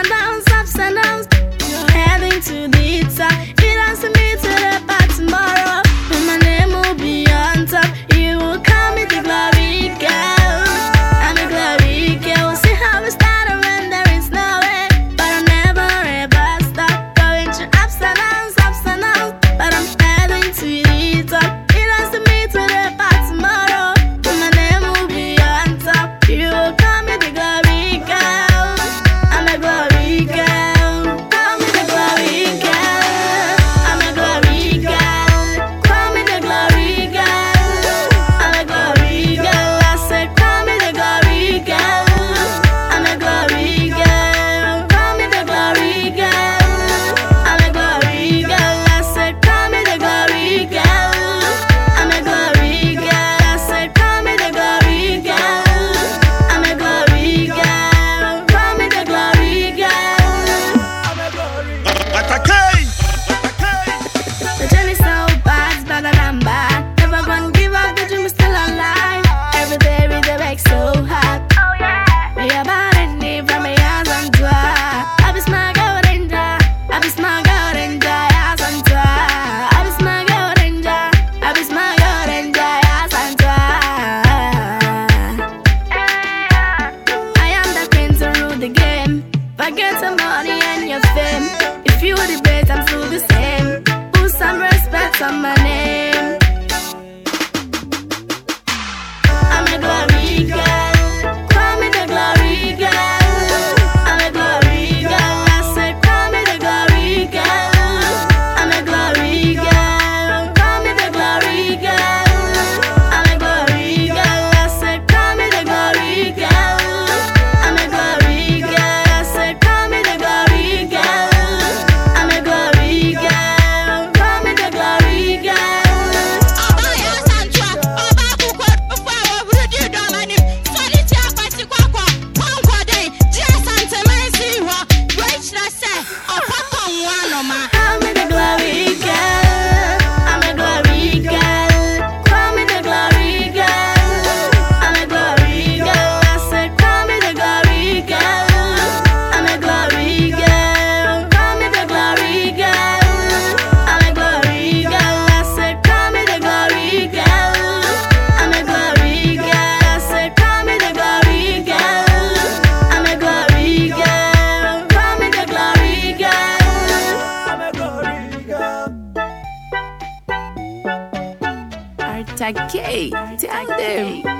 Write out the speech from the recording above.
ups and downs. Heading to the top. You dance with me to the bar tomorrow. When my name will be on top, you will call me the glory girl. I'm a glory girl. We'll see how we start when there is no way. But I'll never ever stop going through ups and downs. But I'm heading to the top. You dance with me to the bar tomorrow. When my name will be on top, you will call me the glory girl. I'm a glory girl. Call me the glory girl. I'm a glory girl. Call me the glory girl. I'm a glory girl. I said, call me the glory girl. I'm a glory girl. Call me the glory girl. I'm a glory girl. I said, call me the glory girl. I'm a glory girl. I said, call me the glory girl. I'm a glory girl. Call me the glory girl. Attaquez! The journey's so bad, it's better than bad. Never gonna give up, the dream is still alive. Every day we the work so hard. We are bad and deep from my hands and dry. I be smart girl danger. I be smart girl danger. Hands and dry. I be smart girl danger. I be smart girl danger. Hands and dry. I am the queen to rule the game. Forget the money and your fame. If you debate, I'm still the same. Put some respect on my name. I'm a glory girl. Call me the glory girl. I'm a glory girl. I said, call me the glory girl. I'm a glory girl. Call me the glory girl. I'm a glory girl. I said, call me the glory girl. I'm a glory girl. I said, call me the glory girl. I'm a glory girl. Call me the glory girl. Call me the glory girl. I'm a glory girl. Call me the glory girl. I'm a glory girl. I said, call me the glory girl. I'm a glory girl. Call me the glory girl. I'm a glory girl. I said, call me the glory girl. I'm a glory girl. I said, call me the glory girl. I'm a glory girl. Call me the glory girl. Attaquez, tell them.